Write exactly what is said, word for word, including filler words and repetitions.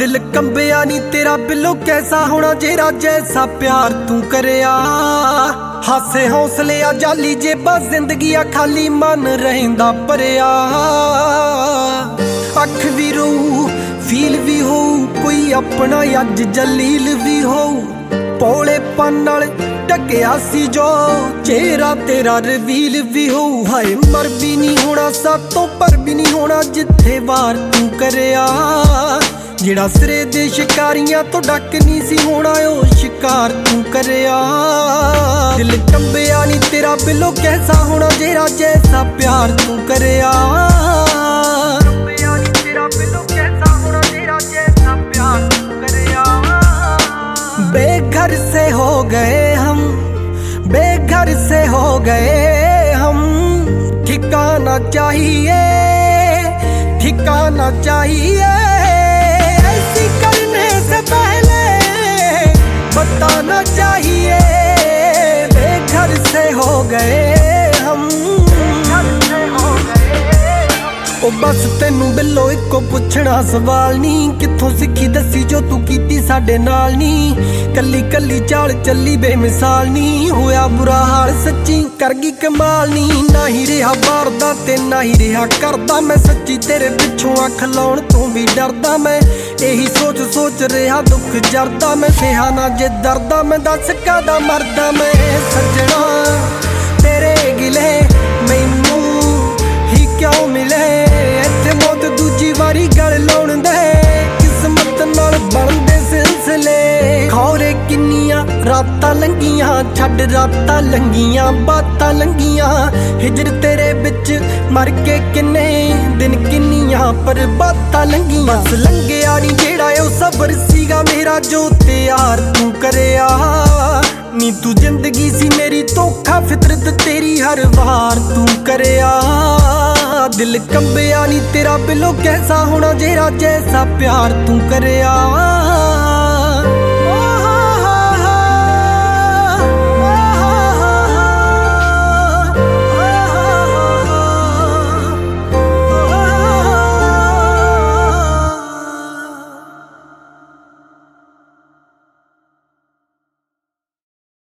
दिल कंबिया नी तेरा बिलो कैसा होना जेरा जैसा प्यार तू करया। हासे हौसले आ जाली जेबा जिंदगी आ खाली मन रहिंदा भरिया। अख भी रो फील भी हो कोई अपना अज जलील भी हो। पौले पन नाल ढकिया सी जो चेहरा तेरा रिवील भी हो। हाय मर भी नहीं होना सातों पर भी नहीं होना जिथे वार तू करया। जेड़ा सिरे दे शिकारियां तो डक नहीं सी होना ओ शिकार तू करया। दिल कंबिया नी तेरा बिलो कैसा होना जेरा जैसा प्यार तू करया। बेघर से हो गए हम, बेघर से हो गए हम। ठिकाना चाहिए, ठिकाना चाहिए। ऐसी करने से पहले बताना चाहिए। बेघर से हो गए हम, ओ बस तेनू बिलो इको पुछना सवाल नी। कित्थों सिक्खी दसी जो तू कीती साडे नाल नी। कली कली चाल चली बेमिसाल नी। होया बुरा हाल सच्ची कर गई कमाल नी। ना ही रहा बारदा ते ना ही रहा करदा। मैं सच्ची तेरे पिछों अख लाउण तों भी डरदा। मैं यही सोच सोच रहा दुख जरदा। मैं सेहा ना जे दरदा मैं दस कादा मरदा। मैं सजना तेरे गिले मैनू ही क्यों मिले। इत्थे मौत दूजी वारी गल लाउण दे किस्मत नाल बनदे सिलसिले। खौरे किन्नियां रातां लंघियां छड्ड रातां लंघियां बातां लंघियां। हिजर तेरे बिच मर के किन्ने दिन किन्नियां पर बातां लंघियां। बस लंघिया नी जेड़ा ओ सबर सीगा मेरा जो त्यार तू करया। नी तू जिंदगी सी मेरी धोखा फितरत तेरी हर वार तू करया। दिल कंबिया नी तेरा बिलो कैसा होना जेरा जैसा प्यार तू करया।